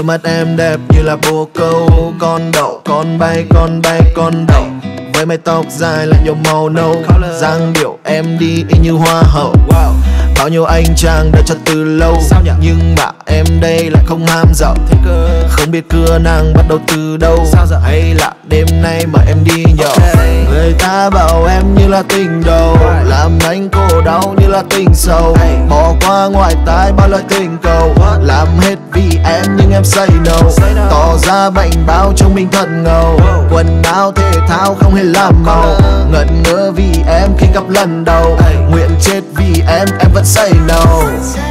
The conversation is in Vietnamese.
mắt em đẹp như là bồ câu, con đậu, con bay, con bay, con đậu. Với mái tóc dài lại nhiều màu nâu, dáng điệu em đi y như hoa hậu. Bao nhiêu anh chàng đợi cho từ lâu, nhưng mà em đây lại không ham dậu. Không biết cưa nàng bắt đầu từ đâu, hay là đêm nay mà em đi nhậu. Người ta bảo em như là tình đầu, làm anh cô đau như là tình sầu. Bỏ qua ngoài tai bao lời tình cầu, làm hết vì em nhưng em say no. Tỏ ra bệnh báo trông mình thật ngầu, quần áo thể thao không hề làm màu. Ngẩn ngơ vì em khi gặp lần đầu, nguyện chết vì em vẫn say no.